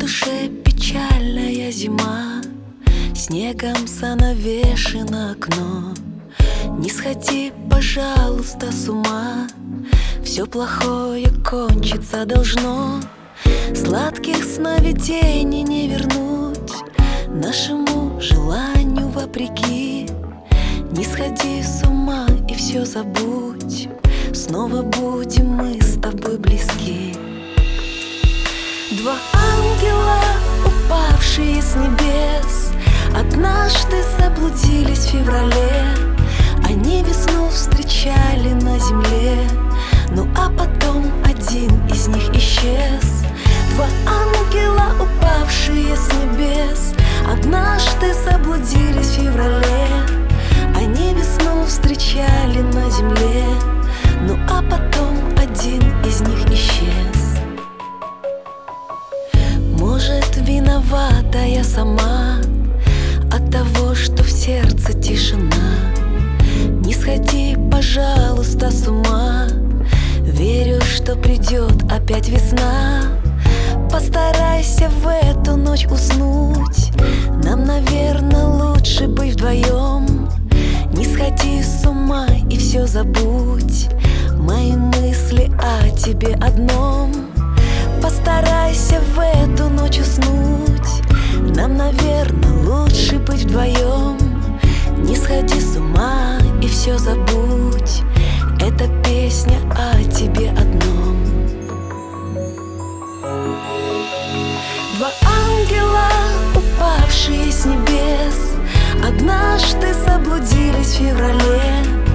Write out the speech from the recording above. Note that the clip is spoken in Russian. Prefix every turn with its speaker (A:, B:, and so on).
A: душе печальная зима, снегом занавешено окно. Не сходи, пожалуйста, с ума, все плохое кончиться должно. Сладких сновидений не вернуть нашему желанию вопреки. Не сходи с ума и все забудь, снова будем мы с тобой близки. Два ангела, упавшие с небес, однажды заблудились в феврале. Они весну встречали на земле, ну а потом один из них исчез. Два ангела, упавшие с небес, однажды заблудились в феврале. Они весну встречали на земле, ну а потом один из них исчез. Может, виновата я сама от того, что в сердце тишина. Не сходи, пожалуйста, с ума, верю, что придет опять весна. Постарайся в эту ночь уснуть, нам, наверное, лучше быть вдвоем. Не сходи с ума и все забудь, мои мысли о тебе одном. Постарайся в эту ночь уснуть, нам, наверное, лучше быть вдвоем. Не сходи с ума и все забудь, это песня о тебе одном. Два ангела, упавшие с небес, однажды заблудились в феврале.